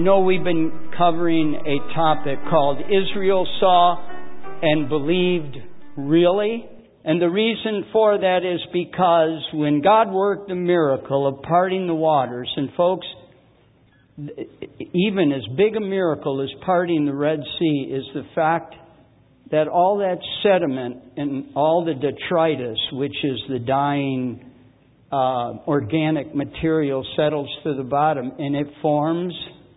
We've been covering a topic called Israel Saw and Believed Really. And the reason for that is because when God worked the miracle of parting the waters, and folks, even as big a miracle as parting the Red Sea is the fact that all that sediment and all the detritus, which is the dying organic material, settles to the bottom and it forms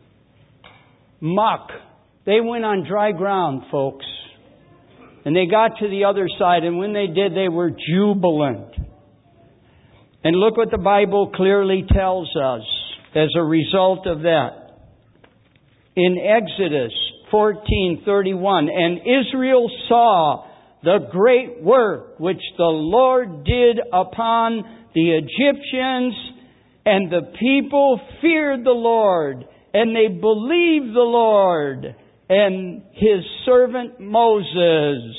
muck. They went on dry ground, folks. And they got to the other side, and when they did, they were jubilant. And look what the Bible clearly tells us as a result of that. In Exodus 14:31, and Israel saw the great work which the Lord did upon the Egyptians, and the people feared the Lord, and they believed the Lord and His servant Moses.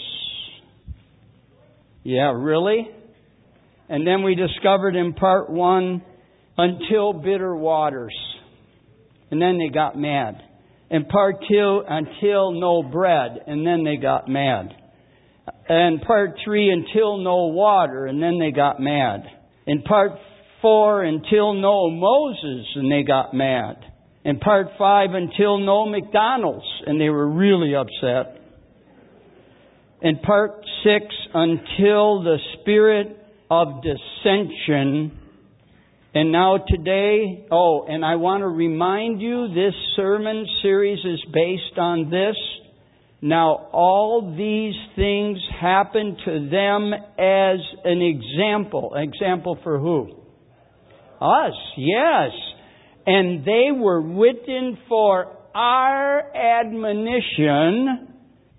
Yeah, really? And then we discovered in part 1, until bitter waters. And then they got mad. And part 2, until no bread. And then they got mad. And part 3, until no water. And then they got mad. In part 4, until no Moses. And they got mad. In part 5, until no McDonald's. And they were really upset. In part 6, until the spirit of dissension. And now today, and I want to remind you, this sermon series is based on this. Now, all these things happen to them as an example. Example for who? Us, yes. And they were written for our admonition,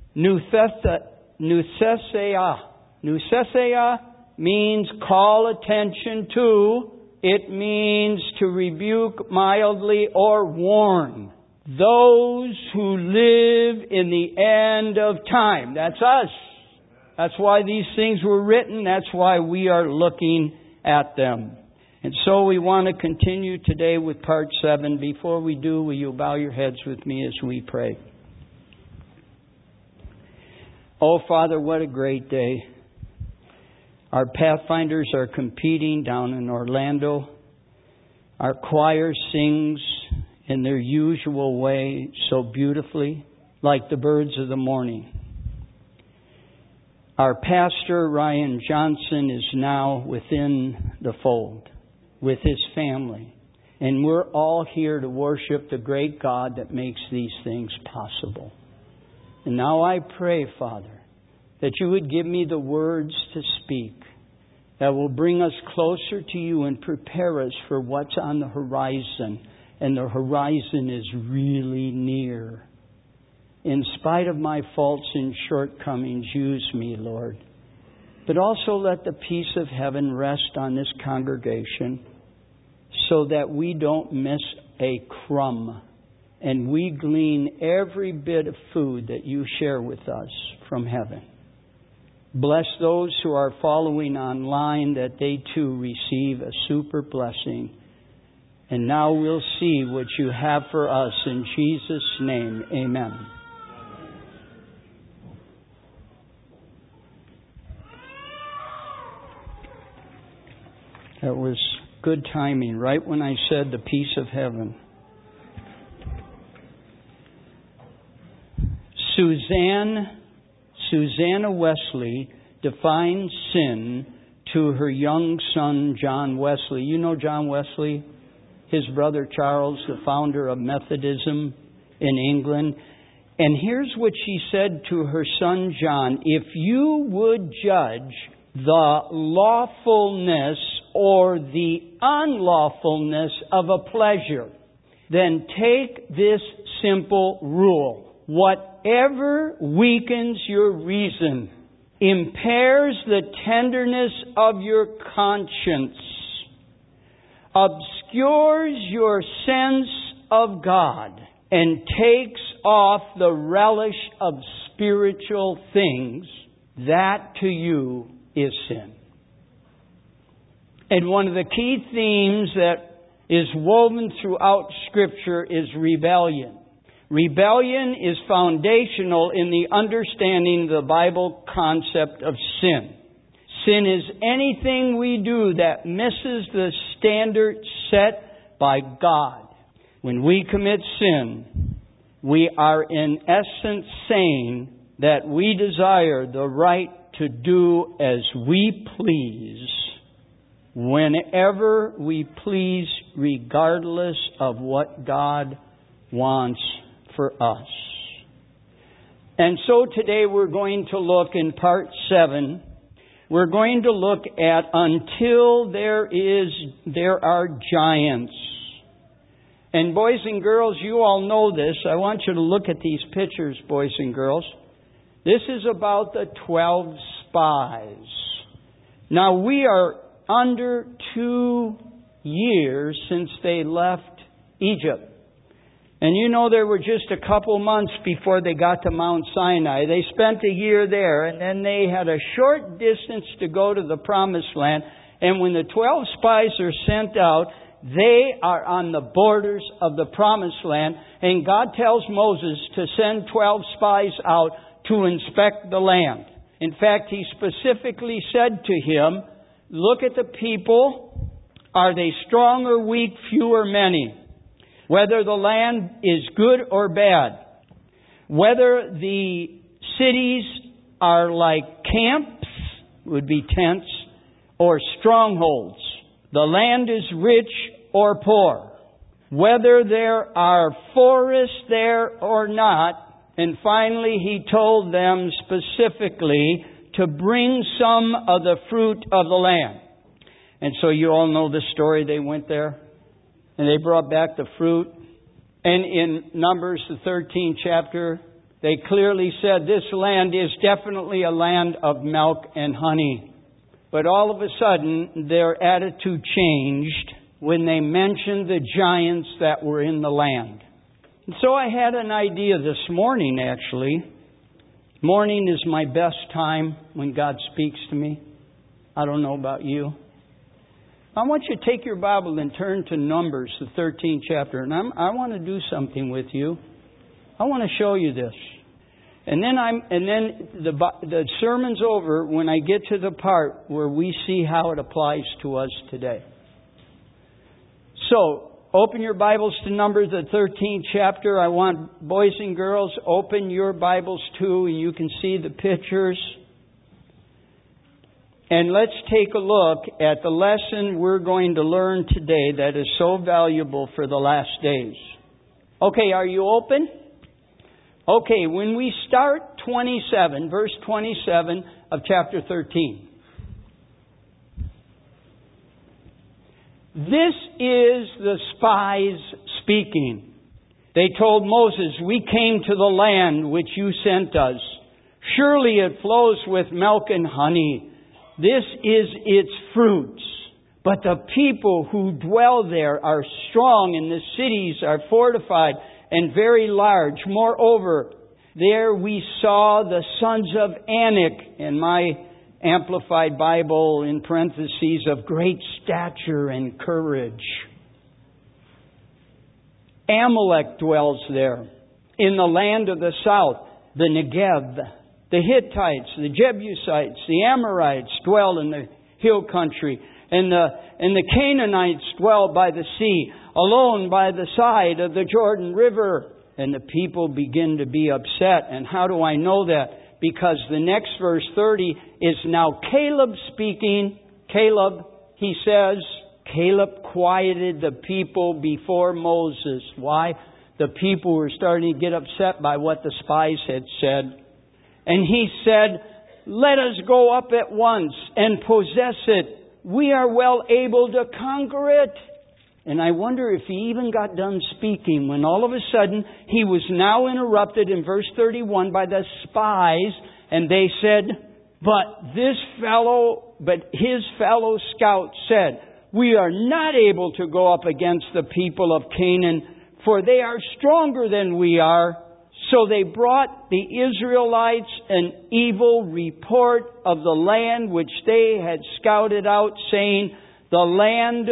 Nuthesia. Nuthesia means call attention to. It means to rebuke mildly or warn those who live in the end of time. That's us. That's why these things were written. That's why we are looking at them. And so we want to continue today with part 7. Before we do, will you bow your heads with me as we pray? Oh, Father, what a great day. Our Pathfinders are competing down in Orlando. Our choir sings in their usual way so beautifully, like the birds of the morning. Our pastor, Ryan Johnson, is now within the fold with his family. And we're all here to worship the great God that makes these things possible. And now I pray, Father, that you would give me the words to speak that will bring us closer to you and prepare us for what's on the horizon. And the horizon is really near. In spite of my faults and shortcomings, use me, Lord. But also let the peace of heaven rest on this congregation so that we don't miss a crumb. And we glean every bit of food that you share with us from heaven. Bless those who are following online that they too receive a super blessing. And now we'll see what you have for us in Jesus' name. Amen. That was good timing, right when I said the peace of heaven. Susanna Wesley defines sin to her young son, John Wesley. You know John Wesley? His brother Charles, the founder of Methodism in England. And here's what she said to her son John. If you would judge the lawfulness or the unlawfulness of a pleasure, then take this simple rule. Whatever weakens your reason, impairs the tenderness of your conscience, obscures your sense of God, and takes off the relish of spiritual things, that to you is sin. And one of the key themes that is woven throughout Scripture is rebellion. Rebellion is foundational in the understanding of the Bible concept of sin. Sin is anything we do that misses the standard set by God. When we commit sin, we are in essence saying that we desire the right to do as we please, whenever we please, regardless of what God wants for us. And so today we're going to look in part 7. We're going to look at until there are giants. And boys and girls, you all know this. I want you to look at these pictures, boys and girls. This is about the 12 spies. Now we are under 2 years since they left Egypt. And you know, there were just a couple months before they got to Mount Sinai. They spent a year there, and then they had a short distance to go to the Promised Land. And when the 12 spies are sent out, they are on the borders of the Promised Land. And God tells Moses to send 12 spies out to inspect the land. In fact, He specifically said to him, look at the people. Are they strong or weak, few or many? Whether the land is good or bad. Whether the cities are like camps, would be tents, or strongholds. The land is rich or poor. Whether there are forests there or not. And finally, He told them specifically to bring some of the fruit of the land. And so you all know the story. They went there and they brought back the fruit. And in Numbers, the 13th chapter, they clearly said this land is definitely a land of milk and honey. But all of a sudden, their attitude changed when they mentioned the giants that were in the land. And so I had an idea this morning, actually. Morning is my best time when God speaks to me. I don't know about you. I want you to take your Bible and turn to Numbers, the 13th chapter. And I want to do something with you. I want to show you this. And then the sermon's over when I get to the part where we see how it applies to us today. So, open your Bibles to Numbers, the 13th chapter. I want boys and girls, open your Bibles too, and you can see the pictures. And let's take a look at the lesson we're going to learn today that is so valuable for the last days. Okay, are you open? Okay, when we start verse 27 of chapter 13. This is the spies speaking. They told Moses, we came to the land which you sent us. Surely it flows with milk and honey. This is its fruits. But the people who dwell there are strong, and the cities are fortified and very large. Moreover, there we saw the sons of Anak, in my Amplified Bible, in parentheses, of great stature and courage. Amalek dwells there. In the land of the south, the Negev, the Hittites, the Jebusites, the Amorites dwell in the hill country. And the Canaanites dwell by the sea, alone by the side of the Jordan River. And the people begin to be upset. And how do I know that? Because the next verse 30 is now Caleb speaking. Caleb, he says, Caleb quieted the people before Moses. Why? The people were starting to get upset by what the spies had said. And he said, let us go up at once and possess it. We are well able to conquer it. And I wonder if he even got done speaking when all of a sudden he was now interrupted in verse 31 by the spies. And they said, but his fellow scouts said, we are not able to go up against the people of Canaan, for they are stronger than we are. So they brought the Israelites an evil report of the land which they had scouted out, saying, the land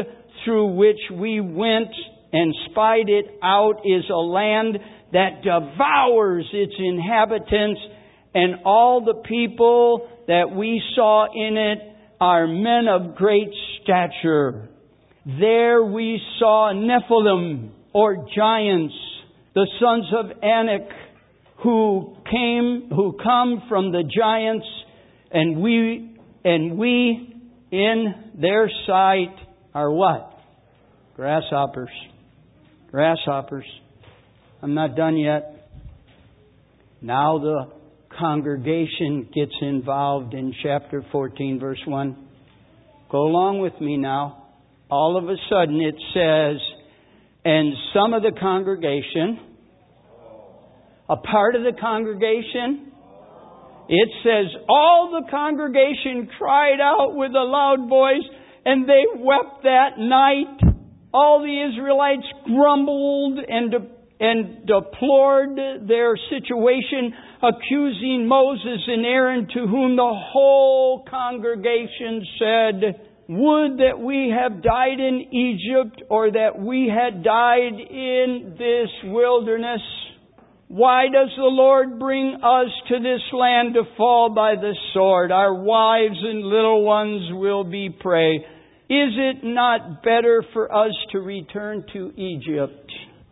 through which we went and spied it out is a land that devours its inhabitants, and all the people that we saw in it are men of great stature. There we saw Nephilim, or giants, the sons of Anak, who come from the giants, and we in their sight are what? Grasshoppers. Grasshoppers. I'm not done yet. Now the congregation gets involved in chapter 14, verse 1. Go along with me now. All of a sudden it says, and some of the congregation, a part of the congregation, it says, all the congregation cried out with a loud voice, and they wept that night. All the Israelites grumbled and deplored their situation, accusing Moses and Aaron, to whom the whole congregation said, would that we have died in Egypt, or that we had died in this wilderness. Why does the Lord bring us to this land to fall by the sword? Our wives and little ones will be prey. Is it not better for us to return to Egypt?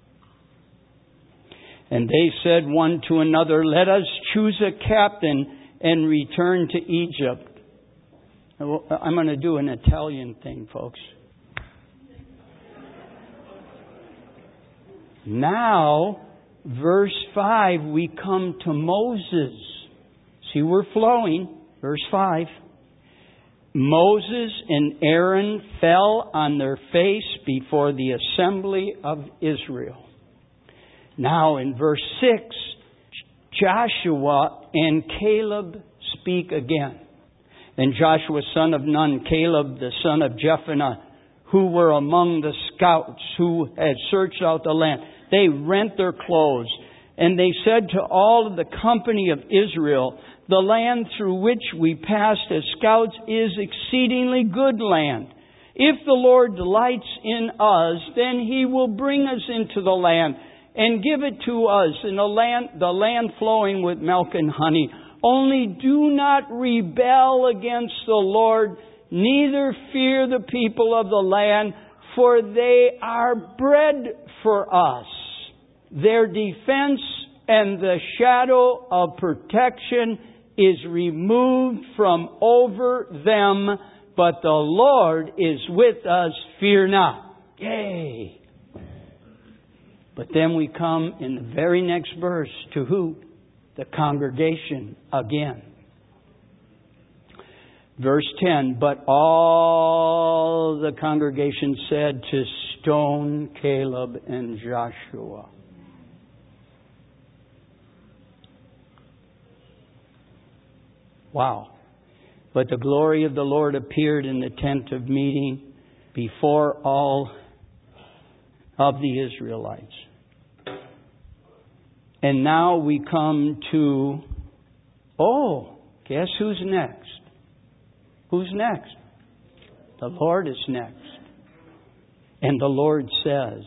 And they said one to another, let us choose a captain and return to Egypt. I'm going to do an Italian thing, folks. Now, verse 5, we come to Moses. See, we're flowing. Verse 5. Moses and Aaron fell on their face before the assembly of Israel. Now in verse 6, Joshua and Caleb speak again. And Joshua son of Nun, Caleb the son of Jephunneh, who were among the scouts who had searched out the land, they rent their clothes. And they said to all of the company of Israel, the land through which we passed as scouts is exceedingly good land. If the Lord delights in us, then He will bring us into the land and give it to us, in the land flowing with milk and honey. Only do not rebel against the Lord, neither fear the people of the land, for they are bread for us. Their defense and the shadow of protection is removed from over them, but the Lord is with us, fear not. Yay! But then we come in the very next verse to who? The congregation again. Verse 10, but all the congregation said to stone Caleb and Joshua. Wow. But the glory of the Lord appeared in the tent of meeting before all of the Israelites. And now we come to, guess who's next? Who's next? The Lord is next. And the Lord says,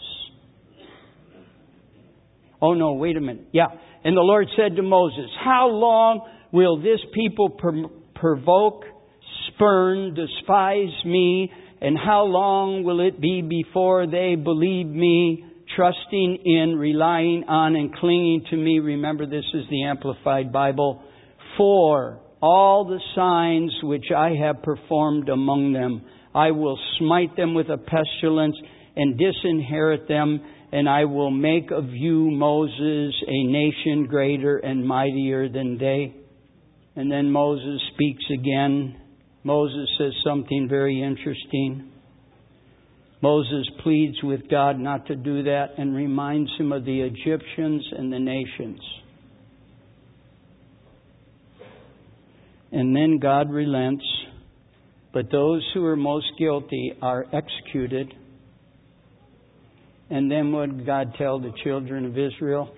wait a minute. Yeah. And the Lord said to Moses, how long will this people provoke, spurn, despise me? And how long will it be before they believe me, trusting in, relying on, and clinging to me? Remember, this is the Amplified Bible. For all the signs which I have performed among them, I will smite them with a pestilence and disinherit them, and I will make of you, Moses, a nation greater and mightier than they. And then Moses speaks again. Moses says something very interesting. Moses pleads with God not to do that and reminds him of the Egyptians and the nations. And then God relents, but those who are most guilty are executed. And then what did God tell the children of Israel?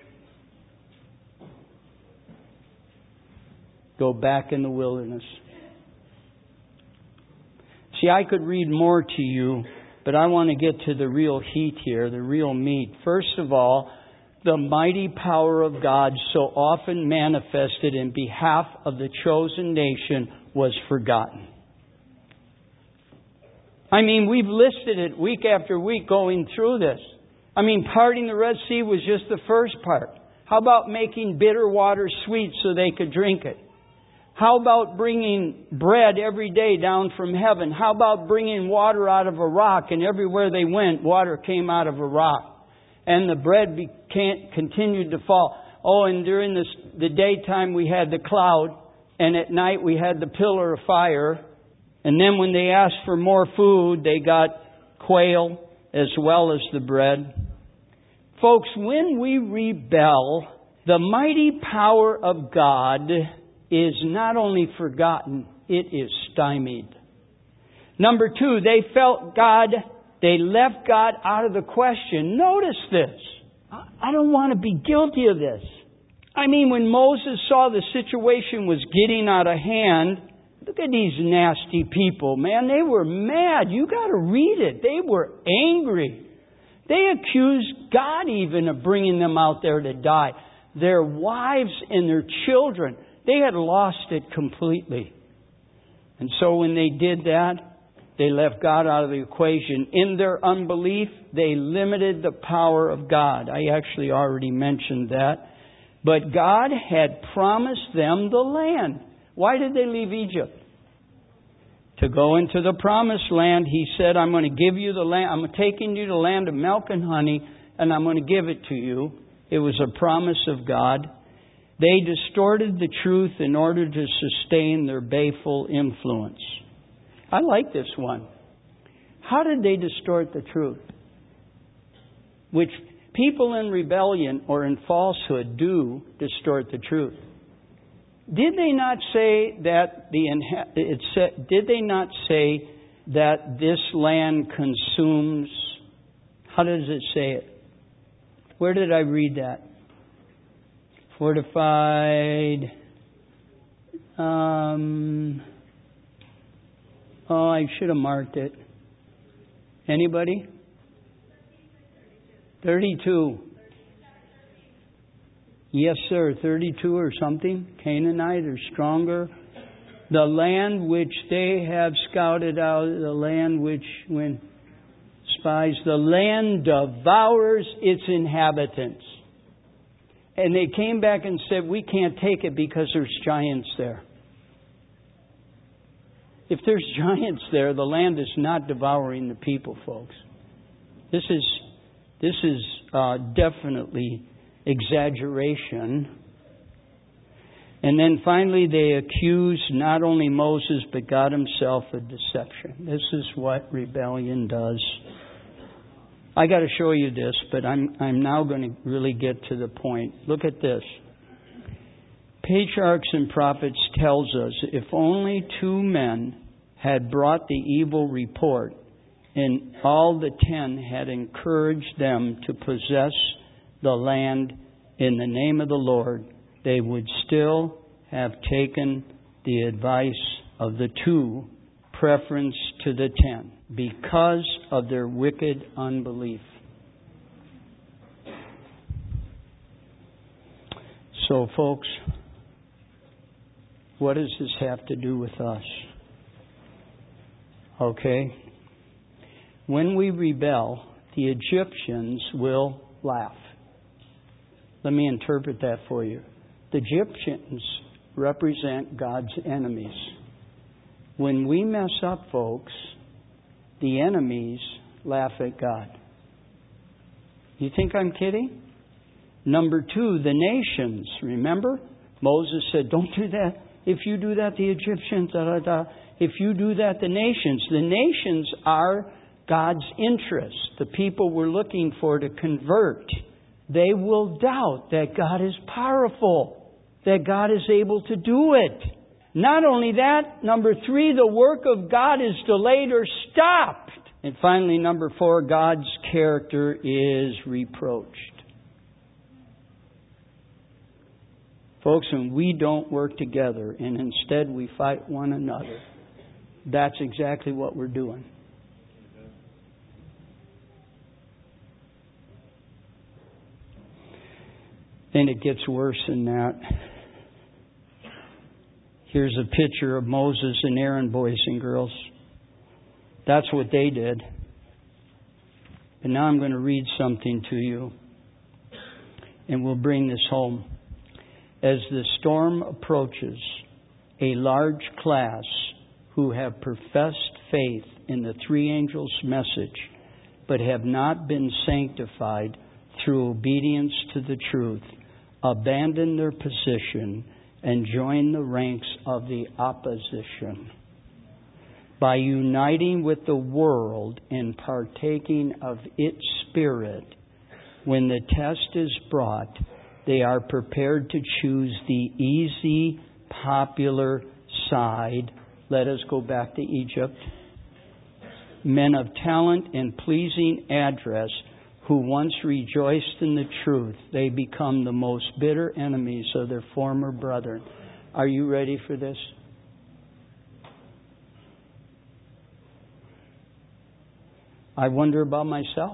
Go back in the wilderness. See, I could read more to you, But I want to get to the real heat here, the real meat. First of all, the mighty power of God, so often manifested in behalf of the chosen nation, was forgotten. I mean, we've listed it week after week going through this. I mean, parting the Red Sea was just the first part. How about making bitter water sweet so they could drink it? How about bringing bread every day down from heaven? How about bringing water out of a rock, and everywhere they went, water came out of a rock, and the bread continued to fall? Oh, and during the daytime we had the cloud, and at night we had the pillar of fire. And then when they asked for more food, they got quail as well as the bread. Folks, when we rebel, the mighty power of God is not only forgotten, it is stymied. Number two, they left God out of the question. Notice this. I don't want to be guilty of this. I mean, when Moses saw the situation was getting out of hand, look at these nasty people, man. They were mad. You got to read it. They were angry. They accused God even of bringing them out there to die. Their wives and their children, they had lost it completely. And so when they did that, they left God out of the equation. In their unbelief, they limited the power of God. I actually already mentioned that. But God had promised them the land. Why did they leave Egypt? To go into the promised land. He said, I'm going to give you the land. I'm taking you to the land of milk and honey, and I'm going to give it to you. It was a promise of God. They distorted the truth in order to sustain their baleful influence. I like this one. How did they distort the truth? Which people in rebellion or in falsehood do distort the truth. Did they not say that did they not say that this land consumes? How does it say it? Where did I read that? Fortified. I should have marked it. Anybody? 32. Yes, sir. 32 or something. Canaanite or stronger. The land which they have scouted out, the land which, when spies, the land devours its inhabitants. And they came back and said, we can't take it because there's giants there. If there's giants there, the land is not devouring the people, folks. This is definitely exaggeration. And then finally they accused not only Moses but God himself of deception. This is what rebellion does. I got to show you this, but I'm now going to really get to the point. Look at this. Patriarchs and Prophets tells us if only 2 men had brought the evil report and all the 10 had encouraged them to possess the land in the name of the Lord, they would still have taken the advice of the 2, preference to the 10, because of their wicked unbelief. So, folks, what does this have to do with us? Okay? When we rebel, the Egyptians will laugh. Let me interpret that for you. The Egyptians represent God's enemies. When we mess up, folks, the enemies laugh at God. You think I'm kidding? Number 2, the nations. Remember? Moses said, don't do that. If you do that, the Egyptians, If you do that, the nations. The nations are God's interest. The people we're looking for to convert. They will doubt that God is powerful. That God is able to do it. Not only that, number 3, the work of God is delayed or stopped. And finally, number 4, God's character is reproached. Folks, when we don't work together and instead we fight one another, that's exactly what we're doing. And it gets worse than that. Here's a picture of Moses and Aaron, boys and girls. That's what they did. And now I'm going to read something to you. And we'll bring this home. As the storm approaches, a large class who have professed faith in the three angels' message, but have not been sanctified through obedience to the truth, abandon their position and join the ranks of the opposition. By uniting with the world and partaking of its spirit, when the test is brought, they are prepared to choose the easy, popular side. Let us go back to Egypt. Men of talent and pleasing address who once rejoiced in the truth, they become the most bitter enemies of their former brethren. Are you ready for this? I wonder about myself.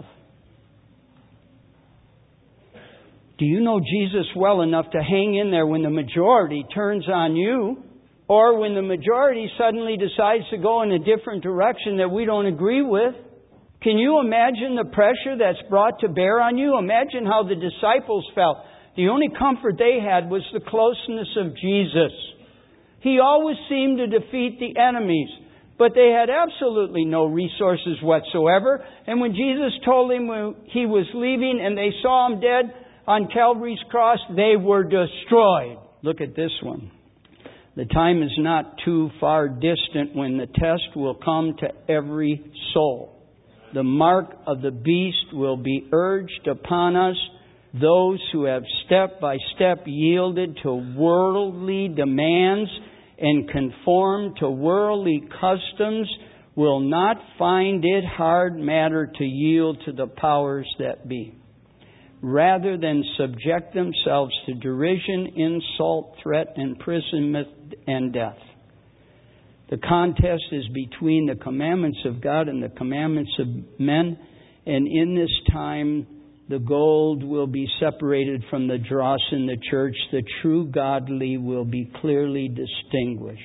Do you know Jesus well enough to hang in there when the majority turns on you? Or when the majority suddenly decides to go in a different direction that we don't agree with? Can you imagine the pressure that's brought to bear on you? Imagine how the disciples felt. The only comfort they had was the closeness of Jesus. He always seemed to defeat the enemies, but they had absolutely no resources whatsoever. And when Jesus told them He was leaving and they saw Him dead on Calvary's cross, they were destroyed. Look at this one. The time is not too far distant when the test will come to every soul. The mark of the beast will be urged upon us. Those who have step by step yielded to worldly demands and conformed to worldly customs will not find it hard matter to yield to the powers that be. Rather than subject themselves to derision, insult, threat, imprisonment, and death. The contest is between the commandments of God and the commandments of men. And in this time, the gold will be separated from the dross in the church. The true godly will be clearly distinguished.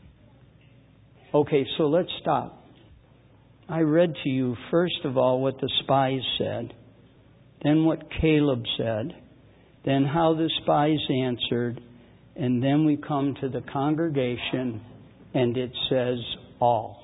Okay, so let's stop. I read to you, first of all, what the spies said. Then what Caleb said. Then how the spies answered. And then we come to the congregation and it says all.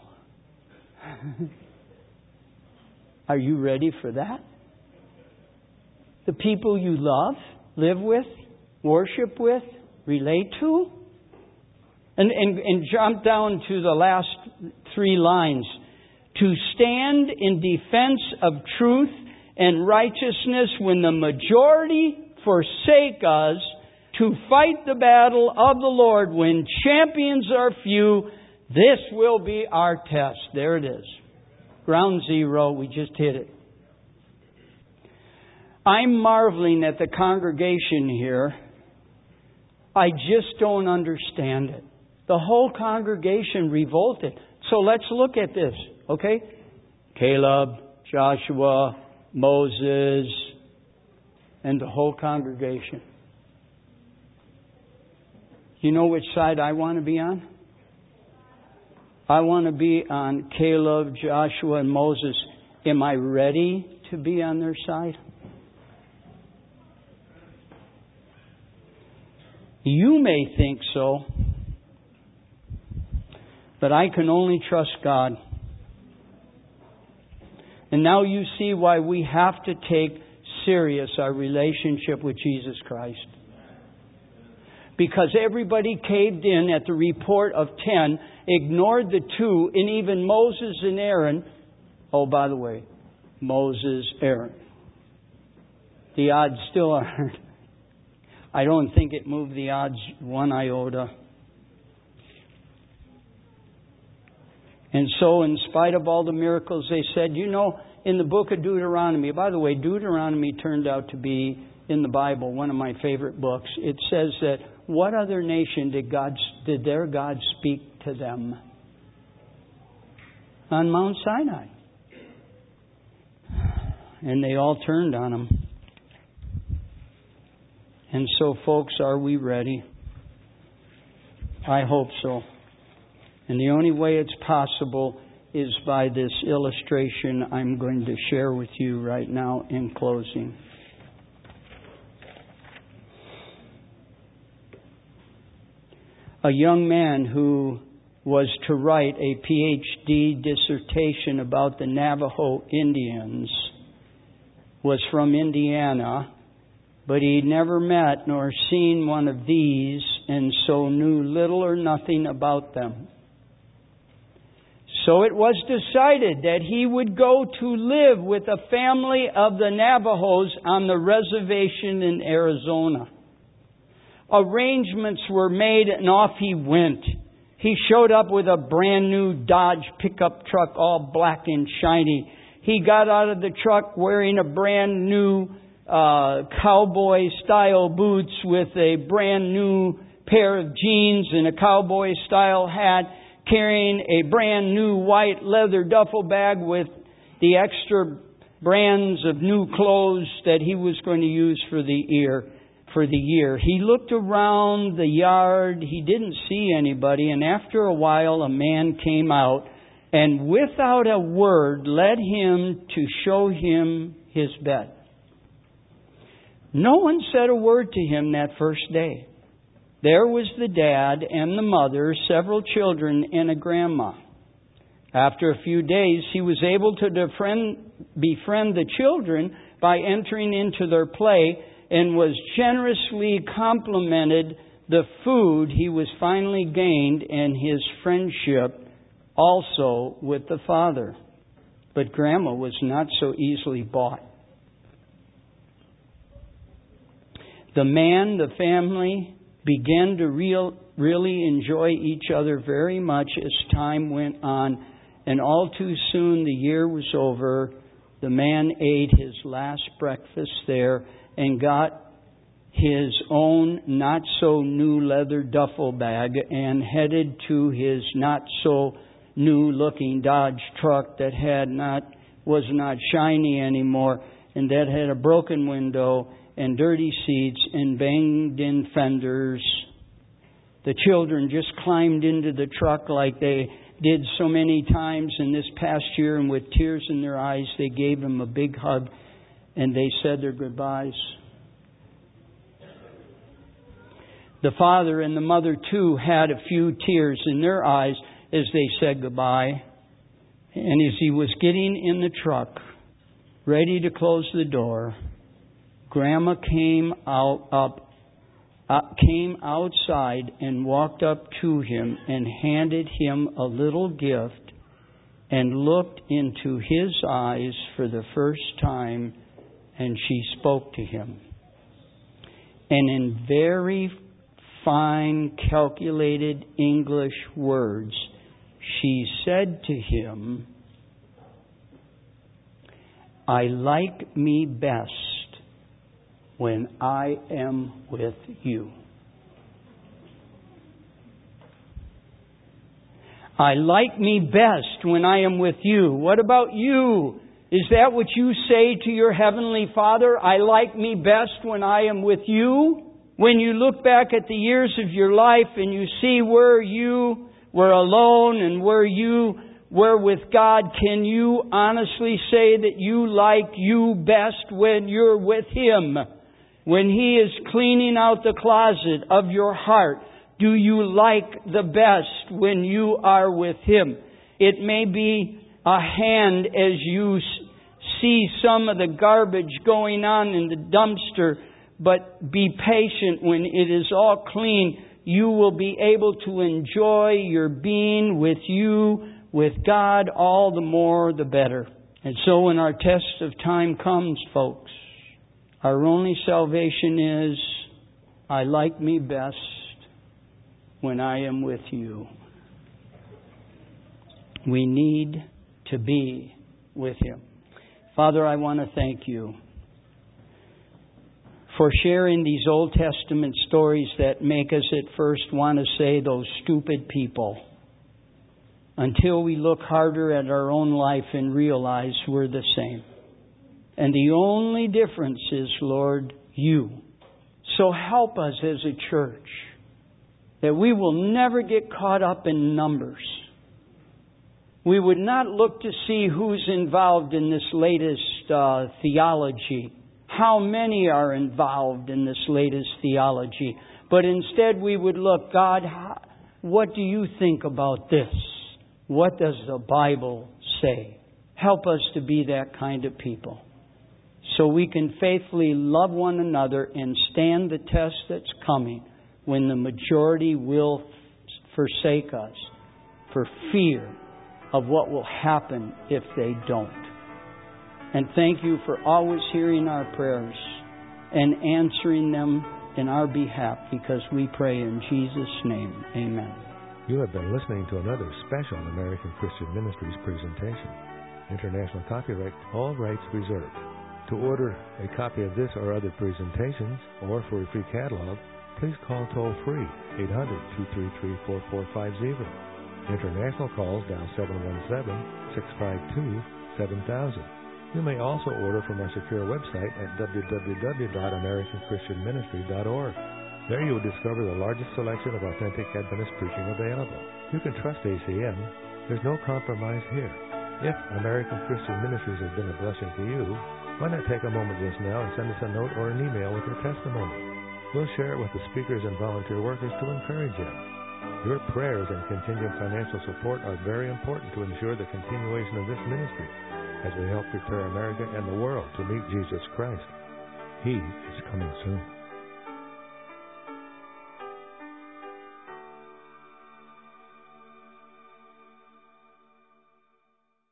Are you ready for that? The people you love, live with, worship with, relate to? And jump down to the last three lines. To stand in defense of truth and righteousness when the majority forsake us, to fight the battle of the Lord when champions are few. This will be our test. There it is. Ground zero. We just hit it. I'm marveling at the congregation here. I just don't understand it. The whole congregation revolted. So let's look at this, okay? Caleb, Joshua, Moses, and the whole congregation. You know which side I want to be on? I want to be on Caleb, Joshua, and Moses. Am I ready to be on their side? You may think so, but I can only trust God. And now you see why we have to take serious our relationship with Jesus Christ. Because everybody caved in at the report of 10, ignored the 2, and even Moses and Aaron. Oh, by the way, Moses, Aaron. The odds still aren't. I don't think it moved the odds one iota. And so, in spite of all the miracles, they said, you know, in the book of Deuteronomy, by the way, Deuteronomy turned out to be, in the Bible, one of my favorite books. It says that, what other nation did their God speak to them? On Mount Sinai. And they all turned on him. And so, folks, are we ready? I hope so. And the only way it's possible is by this illustration I'm going to share with you right now in closing. A young man who was to write a PhD dissertation about the Navajo Indians was from Indiana, but he'd never met nor seen one of these, and so knew little or nothing about them. So it was decided that he would go to live with a family of the Navajos on the reservation in Arizona. Arrangements were made and off he went. He showed up with a brand new Dodge pickup truck, all black and shiny. He got out of the truck wearing a brand new cowboy style boots with a brand new pair of jeans and a cowboy style hat, carrying a brand new white leather duffel bag with the extra brands of new clothes that he was going to use for the year. He looked around the yard. He didn't see anybody, and after a while a man came out and without a word led him to show him his bed. No one said a word to him that first day. There was the dad and the mother, several children, and a grandma. After a few days, he was able to befriend the children by entering into their play and was generously complimented the food he was finally gained and his friendship also with the father. But Grandma was not so easily bought. The family began to really enjoy each other very much as time went on, and all too soon the year was over. The man ate his last breakfast there and got his own not-so-new leather duffel bag and headed to his not-so-new-looking Dodge truck that was not shiny anymore and that had a broken window and dirty seats and banged-in fenders. The children just climbed into the truck like they did so many times in this past year, and with tears in their eyes, they gave him a big hug and they said their goodbyes. The father and the mother, too, had a few tears in their eyes as they said goodbye. And as he was getting in the truck, ready to close the door, Grandma came outside and walked up to him and handed him a little gift and looked into his eyes for the first time, and she spoke to him. And in very fine, calculated English words, she said to him, "I like me best when I am with you." I like me best when I am with you. What about you? Is that what you say to your Heavenly Father? I like me best when I am with you? When you look back at the years of your life and you see where you were alone and where you were with God, can you honestly say that you like you best when you're with Him? When He is cleaning out the closet of your heart, do you like the best when you are with Him? It may be a hand as you see some of the garbage going on in the dumpster, but be patient. When it is all clean, you will be able to enjoy your being with you, with God, all the more the better. And so when our test of time comes, folks, our only salvation is, I like me best when I am with you. We need to be with Him. Father, I want to thank you for sharing these Old Testament stories that make us at first want to say those stupid people, until we look harder at our own life and realize we're the same. And the only difference is, Lord, you So help us as a church that we will never get caught up in numbers. We would not look to see who's involved in this latest theology. How many are involved in this latest theology? But instead we would look, God, what do you think about this? What does the Bible say? Help us to be that kind of people, so we can faithfully love one another and stand the test that's coming when the majority will forsake us for fear of what will happen if they don't. And thank you for always hearing our prayers and answering them in our behalf, because we pray in Jesus' name. Amen. You have been listening to another special American Christian Ministries presentation. International copyright, all rights reserved. To order a copy of this or other presentations, or for a free catalog, please call toll-free 800-233-4450. International calls dial 717-652-7000. You may also order from our secure website at www.americanchristianministry.org. There you will discover the largest selection of authentic Adventist preaching available. You can trust ACM. There's no compromise here. If American Christian Ministries has been a blessing to you, why not take a moment just now and send us a note or an email with your testimony? We'll share it with the speakers and volunteer workers to encourage you. Your prayers and contingent financial support are very important to ensure the continuation of this ministry as we help prepare America and the world to meet Jesus Christ. He is coming soon.